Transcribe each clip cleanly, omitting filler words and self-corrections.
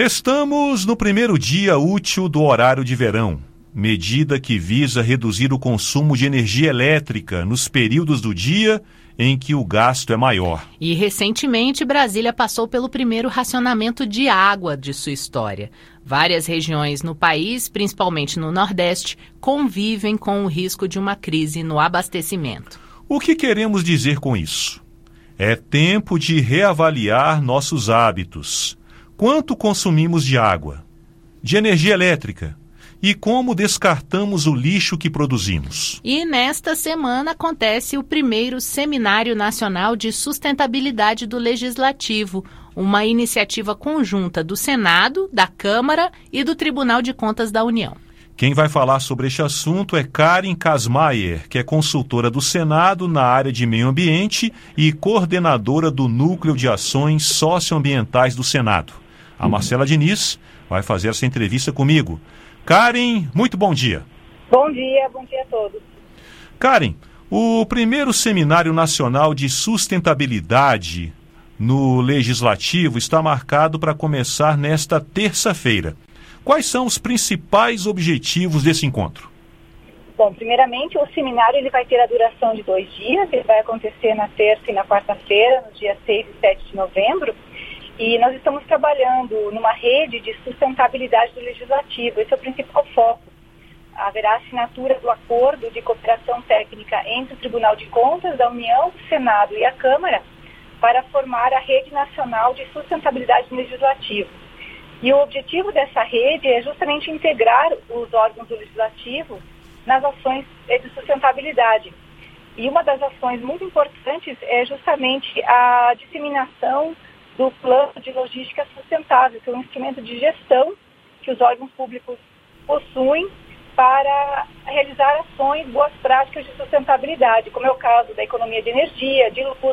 Estamos no primeiro dia útil do horário de verão, medida que visa reduzir o consumo de energia elétrica nos períodos do dia em que o gasto é maior. E recentemente Brasília passou pelo primeiro racionamento de água de sua história. Várias regiões no país, principalmente no Nordeste, convivem com o risco de uma crise no abastecimento. O que queremos dizer com isso? É tempo de reavaliar nossos hábitos. Quanto consumimos de água, de energia elétrica e como descartamos o lixo que produzimos. E nesta semana acontece o primeiro Seminário Nacional de Sustentabilidade do Legislativo, uma iniciativa conjunta do Senado, da Câmara e do Tribunal de Contas da União. Quem vai falar sobre este assunto é Karen Kasmayer, que é consultora do Senado na área de meio ambiente e coordenadora do Núcleo de Ações Socioambientais do Senado. A Marcela Diniz vai fazer essa entrevista comigo. Karen, muito bom dia. Bom dia a todos. Karen, o primeiro Seminário Nacional de Sustentabilidade no Legislativo está marcado para começar nesta terça-feira. Quais são os principais objetivos desse encontro? Bom, primeiramente, o seminário ele vai ter a duração de 2 dias. Ele vai acontecer na terça e na quarta-feira, nos dias 6 e 7 de novembro. E nós estamos trabalhando numa rede de sustentabilidade do Legislativo. Esse é o principal foco. Haverá assinatura do acordo de cooperação técnica entre o Tribunal de Contas da União, o Senado e a Câmara para formar a Rede Nacional de Sustentabilidade do Legislativo. E o objetivo dessa rede é justamente integrar os órgãos do Legislativo nas ações de sustentabilidade. E uma das ações muito importantes é justamente a disseminação do Plano de Logística Sustentável, que é um instrumento de gestão que os órgãos públicos possuem para realizar ações, boas práticas de sustentabilidade, como é o caso da economia de energia, de luz,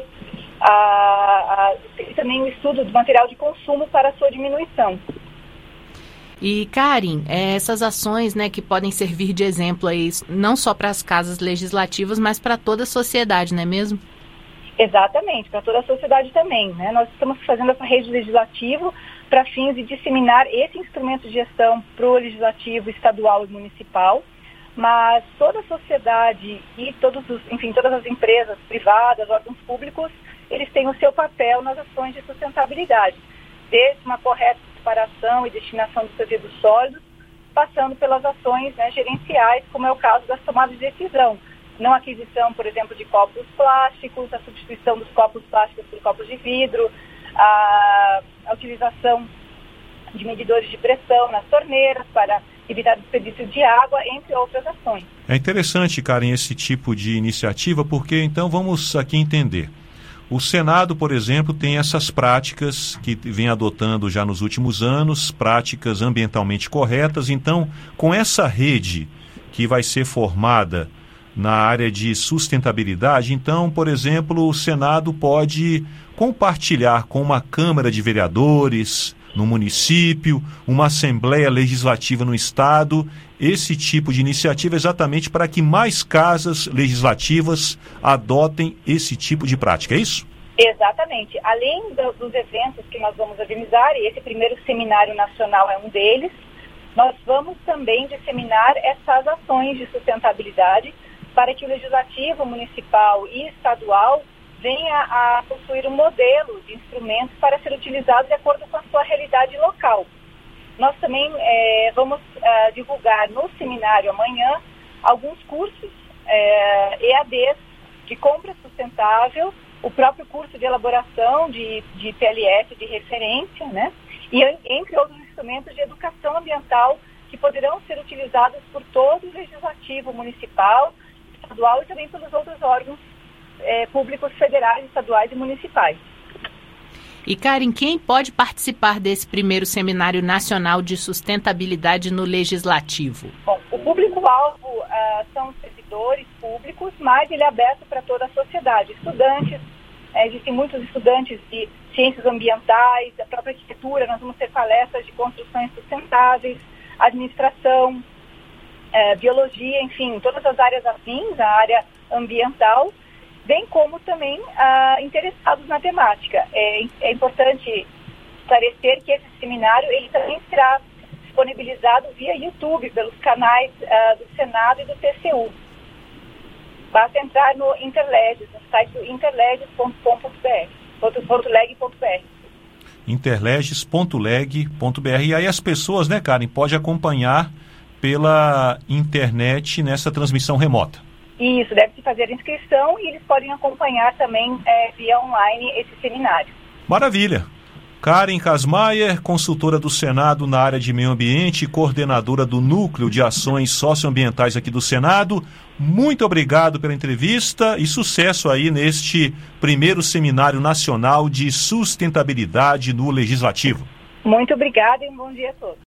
e também o estudo do material de consumo para a sua diminuição. E, Karen, essas ações, que podem servir de exemplo aí, não só para as casas legislativas, mas para toda a sociedade, não é mesmo? Exatamente, para toda a sociedade também, né? Nós estamos fazendo essa rede legislativa para fins de disseminar esse instrumento de gestão para o legislativo estadual e municipal, mas toda a sociedade e todas as empresas privadas, órgãos públicos, eles têm o seu papel nas ações de sustentabilidade, desde uma correta separação e destinação dos resíduos sólidos, passando pelas ações gerenciais, como é o caso das tomadas de decisão. Não aquisição, por exemplo, de copos plásticos, a substituição dos copos plásticos por copos de vidro, a utilização de medidores de pressão nas torneiras para evitar desperdício de água, entre outras ações. É interessante, Karen, esse tipo de iniciativa, porque então vamos aqui entender. O Senado, por exemplo, tem essas práticas que vem adotando já nos últimos anos, práticas ambientalmente corretas. Então, com essa rede que vai ser formada na área de sustentabilidade, então, por exemplo, o Senado pode compartilhar com uma Câmara de Vereadores no município, uma Assembleia Legislativa no Estado, esse tipo de iniciativa exatamente para que mais casas legislativas adotem esse tipo de prática, é isso? Exatamente. Além dos eventos que nós vamos organizar, e esse primeiro Seminário Nacional é um deles, nós vamos também disseminar essas ações de sustentabilidade para que o Legislativo Municipal e Estadual venha a possuir um modelo de instrumentos para ser utilizado de acordo com a sua realidade local. Nós também vamos divulgar no seminário amanhã alguns cursos EADs de compra sustentável, o próprio curso de elaboração de PLS de referência, né? E entre outros instrumentos de educação ambiental que poderão ser utilizados por todo o Legislativo Municipal, Estadual e também pelos outros órgãos públicos federais, estaduais e municipais. E, Karen, quem pode participar desse primeiro Seminário Nacional de Sustentabilidade no Legislativo? Bom, o público-alvo são servidores públicos, mas ele é aberto para toda a sociedade. Estudantes, existem muitos estudantes de ciências ambientais, da própria arquitetura, nós vamos ter palestras de construções sustentáveis, administração, biologia, enfim, todas as áreas afins, a área ambiental, bem como também interessados na temática. É importante esclarecer que esse seminário ele também será disponibilizado via YouTube, pelos canais do Senado e do TCU. Basta entrar no Interleges, no site do interleges.com.br. interleges.leg.br. E aí as pessoas, né, Karen, podem acompanhar pela internet nessa transmissão remota. Isso, deve-se fazer a inscrição e eles podem acompanhar também via online esse seminário. Maravilha. Karen Kasmayer, consultora do Senado na área de meio ambiente, coordenadora do Núcleo de Ações Socioambientais aqui do Senado, muito obrigado pela entrevista e sucesso aí neste primeiro Seminário Nacional de Sustentabilidade no Legislativo. Muito obrigada e um bom dia a todos.